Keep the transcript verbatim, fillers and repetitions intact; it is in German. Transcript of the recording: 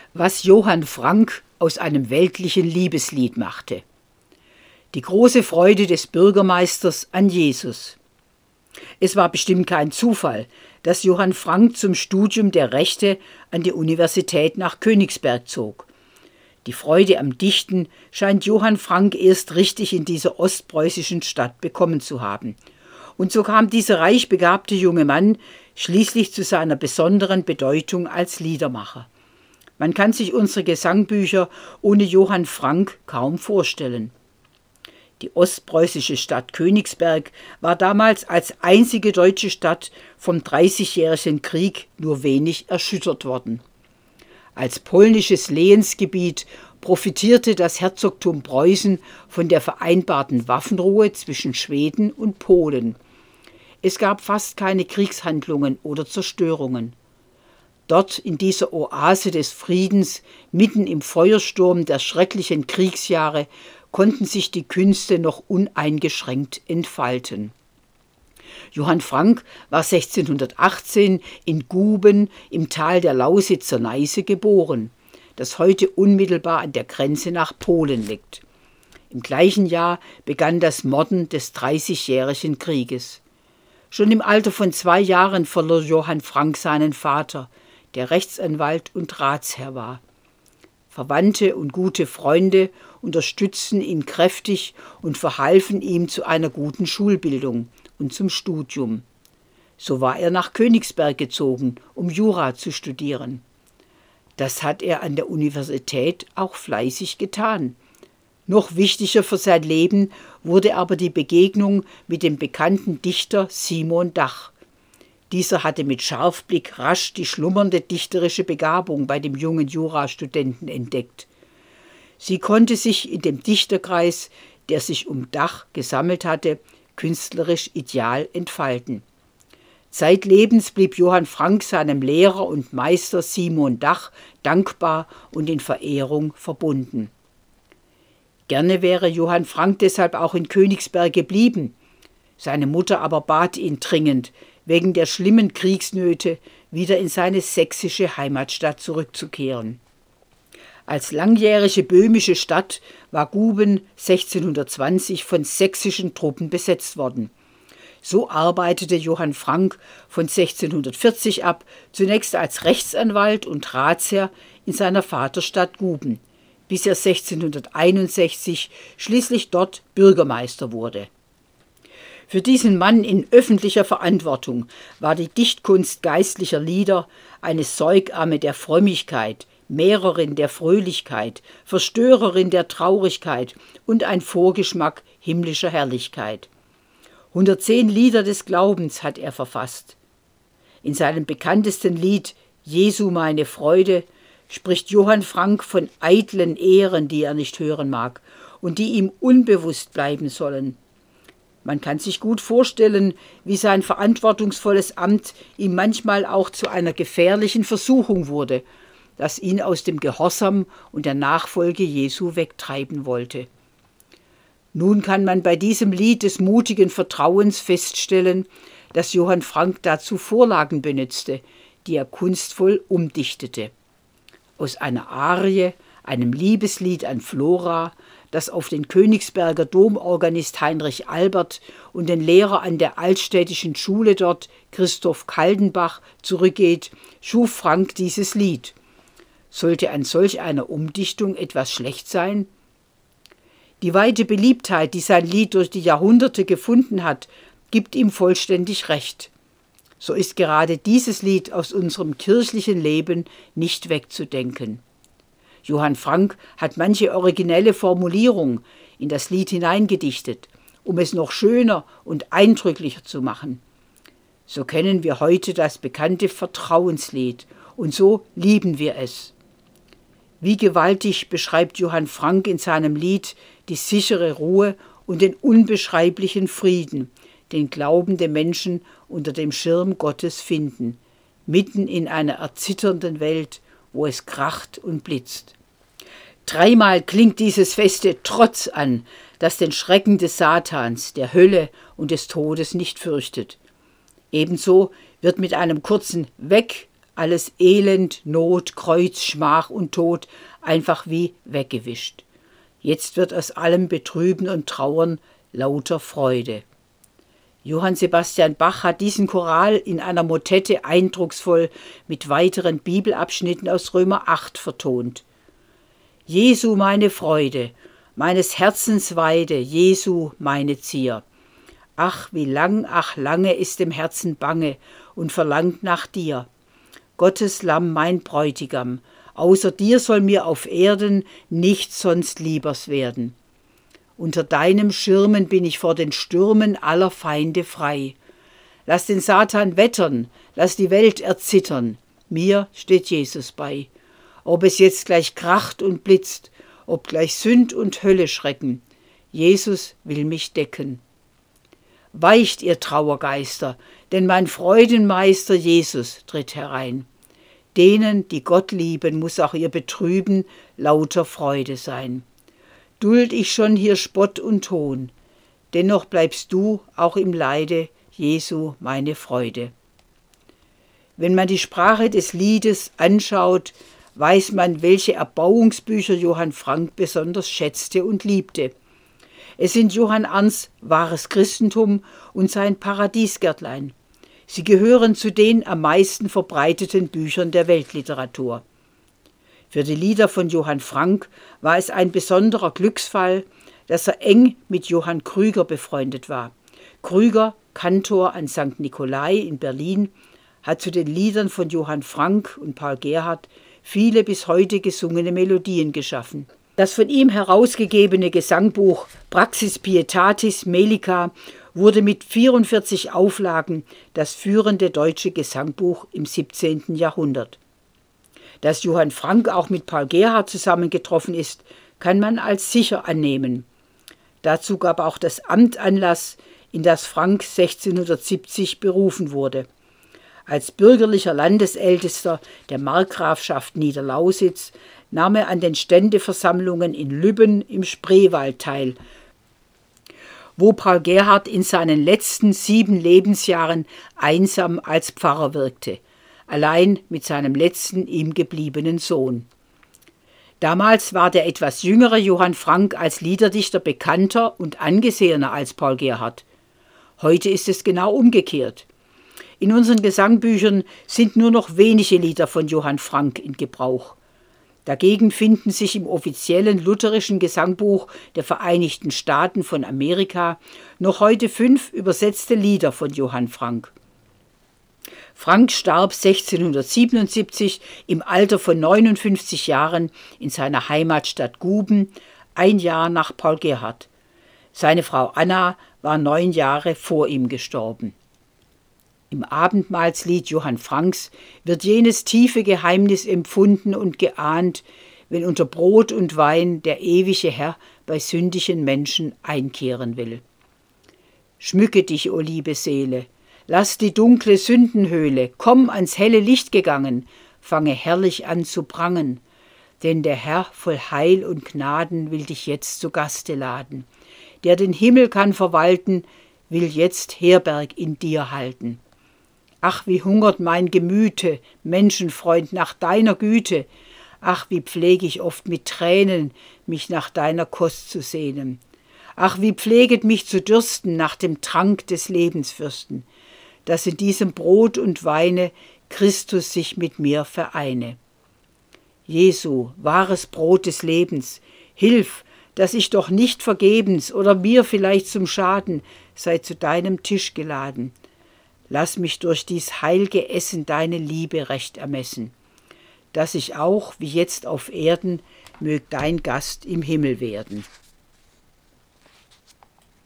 was Johann Frank aus einem weltlichen Liebeslied machte. Die große Freude des Bürgermeisters an Jesus. Es war bestimmt kein Zufall, dass Johann Frank zum Studium der Rechte an die Universität nach Königsberg zog. Die Freude am Dichten scheint Johann Frank erst richtig in dieser ostpreußischen Stadt bekommen zu haben. Und so kam dieser reich begabte junge Mann schließlich zu seiner besonderen Bedeutung als Liedermacher. Man kann sich unsere Gesangbücher ohne Johann Frank kaum vorstellen. Die ostpreußische Stadt Königsberg war damals als einzige deutsche Stadt vom Dreißigjährigen Krieg nur wenig erschüttert worden. Als polnisches Lehensgebiet profitierte das Herzogtum Preußen von der vereinbarten Waffenruhe zwischen Schweden und Polen. Es gab fast keine Kriegshandlungen oder Zerstörungen. Dort in dieser Oase des Friedens, mitten im Feuersturm der schrecklichen Kriegsjahre, konnten sich die Künste noch uneingeschränkt entfalten. Johann Frank war sechzehnhundertachtzehn in Guben im Tal der Lausitzer Neiße geboren, das heute unmittelbar an der Grenze nach Polen liegt. Im gleichen Jahr begann das Morden des Dreißigjährigen Krieges. Schon im Alter von zwei Jahren verlor Johann Frank seinen Vater, der Rechtsanwalt und Ratsherr war. Verwandte und gute Freunde unterstützten ihn kräftig und verhalfen ihm zu einer guten Schulbildung und zum Studium. So war er nach Königsberg gezogen, um Jura zu studieren. Das hat er an der Universität auch fleißig getan. Noch wichtiger für sein Leben wurde aber die Begegnung mit dem bekannten Dichter Simon Dach. Dieser hatte mit Scharfblick rasch die schlummernde dichterische Begabung bei dem jungen Jurastudenten entdeckt. Sie konnte sich in dem Dichterkreis, der sich um Dach gesammelt hatte, künstlerisch ideal entfalten. Zeitlebens blieb Johann Frank seinem Lehrer und Meister Simon Dach dankbar und in Verehrung verbunden. Gerne wäre Johann Frank deshalb auch in Königsberg geblieben. Seine Mutter aber bat ihn dringend, wegen der schlimmen Kriegsnöte wieder in seine sächsische Heimatstadt zurückzukehren. Als langjährige böhmische Stadt war Guben sechzehnhundertzwanzig von sächsischen Truppen besetzt worden. So arbeitete Johann Frank von sechzehnhundertvierzig ab zunächst als Rechtsanwalt und Ratsherr in seiner Vaterstadt Guben, bis er sechzehnhunderteinundsechzig schließlich dort Bürgermeister wurde. Für diesen Mann in öffentlicher Verantwortung war die Dichtkunst geistlicher Lieder eine Säugamme der Frömmigkeit, Mehrerin der Fröhlichkeit, Verstörerin der Traurigkeit und ein Vorgeschmack himmlischer Herrlichkeit. hundertzehn Lieder des Glaubens hat er verfasst. In seinem bekanntesten Lied »Jesu meine Freude« spricht Johann Frank von eitlen Ehren, die er nicht hören mag und die ihm unbewusst bleiben sollen. Man kann sich gut vorstellen, wie sein verantwortungsvolles Amt ihm manchmal auch zu einer gefährlichen Versuchung wurde, das ihn aus dem Gehorsam und der Nachfolge Jesu wegtreiben wollte. Nun kann man bei diesem Lied des mutigen Vertrauens feststellen, dass Johann Frank dazu Vorlagen benützte, die er kunstvoll umdichtete. Aus einer Arie, einem Liebeslied an Flora, das auf den Königsberger Domorganist Heinrich Albert und den Lehrer an der altstädtischen Schule dort, Christoph Kaldenbach, zurückgeht, schuf Frank dieses Lied. Sollte an solch einer Umdichtung etwas schlecht sein? Die weite Beliebtheit, die sein Lied durch die Jahrhunderte gefunden hat, gibt ihm vollständig recht. So ist gerade dieses Lied aus unserem kirchlichen Leben nicht wegzudenken. Johann Frank hat manche originelle Formulierung in das Lied hineingedichtet, um es noch schöner und eindrücklicher zu machen. So kennen wir heute das bekannte Vertrauenslied und so lieben wir es. Wie gewaltig beschreibt Johann Frank in seinem Lied die sichere Ruhe und den unbeschreiblichen Frieden, den glaubende Menschen unter dem Schirm Gottes finden, mitten in einer erzitternden Welt, wo es kracht und blitzt. Dreimal klingt dieses feste Trotz an, das den Schrecken des Satans, der Hölle und des Todes nicht fürchtet. Ebenso wird mit einem kurzen Weg alles Elend, Not, Kreuz, Schmach und Tod einfach wie weggewischt. Jetzt wird aus allem Betrüben und Trauern lauter Freude. Johann Sebastian Bach hat diesen Choral in einer Motette eindrucksvoll mit weiteren Bibelabschnitten aus Römer acht vertont. Jesu meine Freude, meines Herzens Weide, Jesu meine Zier. Ach, wie lang, ach lange ist dem Herzen bange und verlangt nach dir. Gottes Lamm, mein Bräutigam, außer dir soll mir auf Erden nichts sonst liebers werden. Unter deinem Schirmen bin ich vor den Stürmen aller Feinde frei. Lass den Satan wettern, lass die Welt erzittern, mir steht Jesus bei. Ob es jetzt gleich kracht und blitzt, ob gleich Sünd und Hölle schrecken, Jesus will mich decken. Weicht, ihr Trauergeister, denn mein Freudenmeister Jesus tritt herein. Denen, die Gott lieben, muss auch ihr Betrüben lauter Freude sein. Duld ich schon hier Spott und Hohn, dennoch bleibst du auch im Leide, Jesu, meine Freude. Wenn man die Sprache des Liedes anschaut, weiß man, welche Erbauungsbücher Johann Frank besonders schätzte und liebte. Es sind Johann Arndts Wahres Christentum und sein Paradiesgärtlein. Sie gehören zu den am meisten verbreiteten Büchern der Weltliteratur. Für die Lieder von Johann Frank war es ein besonderer Glücksfall, dass er eng mit Johann Krüger befreundet war. Krüger, Kantor an Sankt Nikolai in Berlin, hat zu den Liedern von Johann Frank und Paul Gerhardt viele bis heute gesungene Melodien geschaffen. Das von ihm herausgegebene Gesangbuch Praxis Pietatis Melica wurde mit vierundvierzig Auflagen das führende deutsche Gesangbuch im siebzehnten Jahrhundert. Dass Johann Frank auch mit Paul Gerhardt zusammengetroffen ist, kann man als sicher annehmen. Dazu gab auch das Amt Anlass, in das Frank sechzehnhundertsiebzig berufen wurde. Als bürgerlicher Landesältester der Markgrafschaft Niederlausitz nahm er an den Ständeversammlungen in Lübben im Spreewald teil, wo Paul Gerhardt in seinen letzten sieben Lebensjahren einsam als Pfarrer wirkte, allein mit seinem letzten ihm gebliebenen Sohn. Damals war der etwas jüngere Johann Frank als Liederdichter bekannter und angesehener als Paul Gerhardt. Heute ist es genau umgekehrt. In unseren Gesangbüchern sind nur noch wenige Lieder von Johann Frank in Gebrauch. Dagegen finden sich im offiziellen lutherischen Gesangbuch der Vereinigten Staaten von Amerika noch heute fünf übersetzte Lieder von Johann Frank. Frank starb sechzehnhundertsiebenundsiebzig im Alter von neunundfünfzig Jahren in seiner Heimatstadt Guben, ein Jahr nach Paul Gerhardt. Seine Frau Anna war neun Jahre vor ihm gestorben. Im Abendmahlslied Johann Franks wird jenes tiefe Geheimnis empfunden und geahnt, wenn unter Brot und Wein der ewige Herr bei sündigen Menschen einkehren will. Schmücke dich, o liebe Seele, lass die dunkle Sündenhöhle, komm ans helle Licht gegangen, fange herrlich an zu prangen, denn der Herr voll Heil und Gnaden will dich jetzt zu Gaste laden. Der den Himmel kann verwalten, will jetzt Herberg in dir halten. Ach, wie hungert mein Gemüte, Menschenfreund, nach deiner Güte. Ach, wie pflege ich oft mit Tränen, mich nach deiner Kost zu sehnen. Ach, wie pfleget mich zu dürsten nach dem Trank des Lebensfürsten, dass in diesem Brot und Weine Christus sich mit mir vereine. Jesu, wahres Brot des Lebens, hilf, dass ich doch nicht vergebens oder mir vielleicht zum Schaden sei zu deinem Tisch geladen. Lass mich durch dies heilge Essen deine Liebe recht ermessen, dass ich auch, wie jetzt auf Erden, mög dein Gast im Himmel werden.